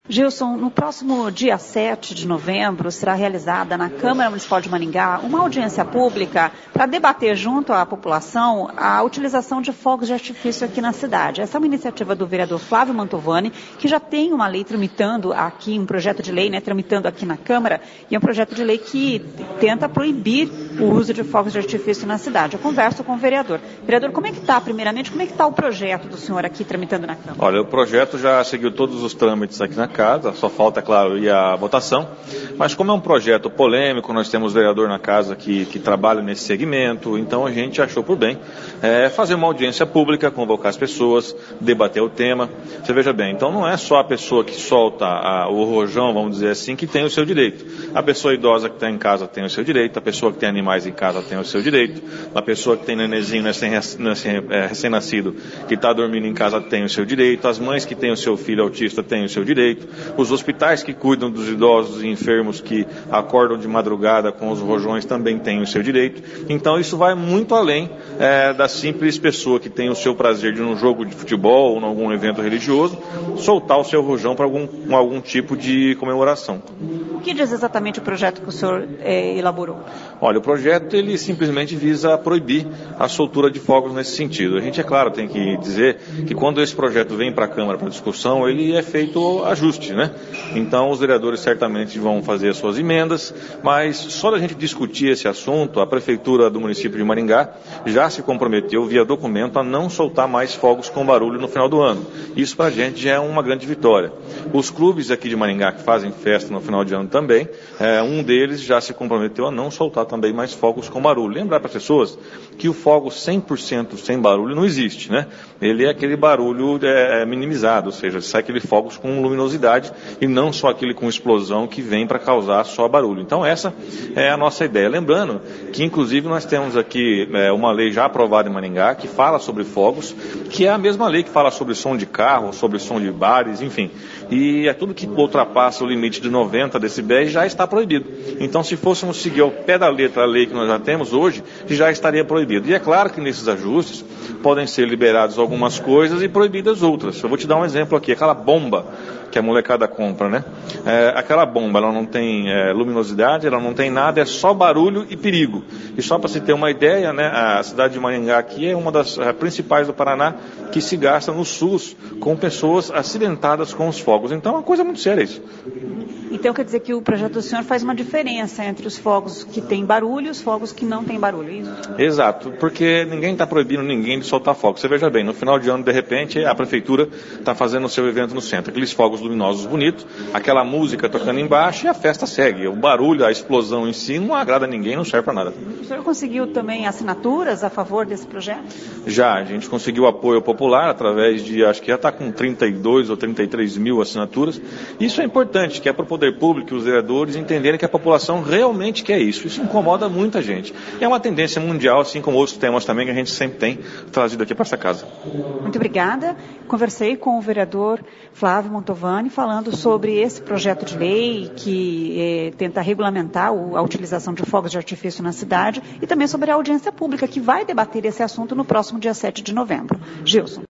Gilson, no próximo dia 7 de novembro será realizada na Câmara Municipal de Maringá uma audiência pública para debater junto à população a utilização de fogos de artifício aqui na cidade. Essa é uma iniciativa do vereador Flávio Mantovani, que já tem uma lei tramitando aqui, um projeto de lei, tramitando aqui na Câmara, e é um projeto de lei que tenta proibir o uso de fogos de artifício na cidade. Eu converso com o vereador. Vereador, como é que está, primeiramente, como é que está o projeto do senhor aqui tramitando na Câmara? Olha, o projeto já seguiu todos os trâmites aqui na casa, só falta, claro, ir à votação, mas como é um projeto polêmico, nós temos vereador na casa que trabalha nesse segmento, então a gente achou por bem fazer uma audiência pública, convocar as pessoas, debater o tema. Você veja bem, então não é só a pessoa que solta o rojão, vamos dizer assim, que tem o seu direito. A pessoa idosa que está em casa tem o seu direito, a pessoa que tem animais em casa tem o seu direito, a pessoa que tem nenenzinho recém-nascido que está dormindo em casa tem o seu direito, as mães que têm o seu filho autista têm o seu direito, os hospitais que cuidam dos idosos e enfermos que acordam de madrugada com os rojões também têm o seu direito. Então isso vai muito além da simples pessoa que tem o seu prazer de, num jogo de futebol ou em algum evento religioso, soltar o seu rojão para algum tipo de comemoração. O que diz exatamente o projeto que o senhor elaborou? Olha, o projeto ele simplesmente visa proibir a soltura de fogos nesse sentido. A gente, é claro, tem que dizer que quando esse projeto vem para a Câmara para discussão, ele é feito ajuste, né? Então os vereadores certamente vão fazer as suas emendas, mas só da gente discutir esse assunto, a Prefeitura do município de Maringá já se comprometeu via documento a não soltar mais fogos com barulho no final do ano. Isso para a gente já é uma grande vitória. Os clubes aqui de Maringá que fazem festa no final de ano também, um deles já se comprometeu a não soltar também mais fogos com barulho. Lembrar para as pessoas que o fogo 100% sem barulho não existe, né? Ele é aquele barulho minimizado, ou seja, sai aquele fogos com luminosidade e não só aquele com explosão que vem para causar só barulho. Então essa é a nossa ideia. Lembrando que inclusive nós temos aqui uma lei já aprovada em Maringá que fala sobre fogos, que é a mesma lei que fala sobre som de carro, sobre som de bares, enfim. E é tudo que ultrapassa o limite de 90 decibéis já está proibido. Então se fôssemos seguir ao pé da letra a lei que nós já temos hoje, já estaria proibido. E é claro que nesses ajustes podem ser liberados algumas coisas e proibidas outras. Eu vou te dar um exemplo aqui, aquela bomba que a molecada compra, né? Aquela bomba, ela não tem luminosidade, ela não tem nada, é só barulho e perigo. E só para se ter uma ideia, né, a cidade de Maringá aqui é uma das principais do Paraná que se gasta no SUS com pessoas acidentadas com os fogos. Então é uma coisa muito séria isso. Então quer dizer que o projeto do senhor faz uma diferença entre os fogos que têm barulho e os fogos que não têm barulho, é isso? Exato, porque ninguém está proibindo ninguém de soltar fogos. Você veja bem, no final de ano, de repente, a prefeitura está fazendo o seu evento no centro. Aqueles fogos luminosos bonitos, aquela música tocando embaixo e a festa segue. O barulho, a explosão em si não agrada ninguém, não serve para nada. O senhor conseguiu também assinaturas a favor desse projeto? Já, a gente conseguiu apoio popular através de, acho que já está com 32 ou 33 mil assinaturas. Isso é importante, que é para o poder público e os vereadores entenderem que a população realmente quer isso. Isso incomoda muita gente. E é uma tendência mundial, assim como outros temas também que a gente sempre tem trazido aqui para essa casa. Muito obrigada. Conversei com o vereador Flávio Mantovani falando sobre esse projeto de lei que tenta regulamentar a utilização de fogos de artifício na cidade e também sobre a audiência pública que vai debater esse assunto no próximo dia 7 de novembro. Gilson.